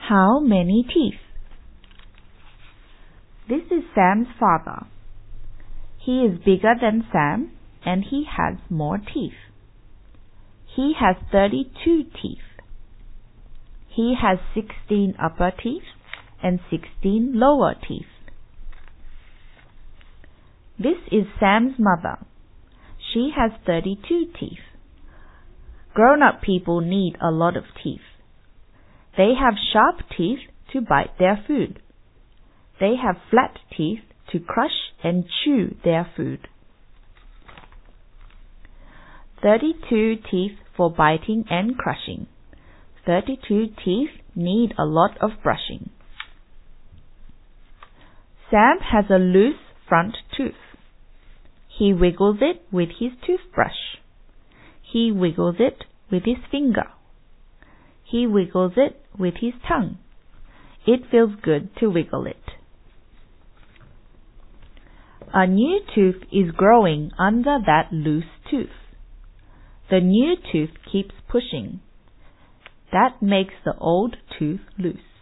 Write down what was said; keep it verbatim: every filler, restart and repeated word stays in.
How many teeth? This is Sam's father. He is bigger than Sam and he has more teeth. He has thirty-two teeth. He has sixteen upper teeth and sixteen lower teeth. This is Sam's mother. She has thirty-two teeth. Grown-up people need a lot of teeth. They have sharp teeth to bite their food. They have flat teeth to crush and chew their food. thirty-two teeth for biting and crushing. thirty-two teeth need a lot of brushing. Sam has a loose front tooth. He wiggles it with his toothbrush. He wiggles it with his finger. He wiggles it with his tongue. It feels good to wiggle it. A new tooth is growing under that loose tooth. The new tooth keeps pushing. That makes the old tooth loose.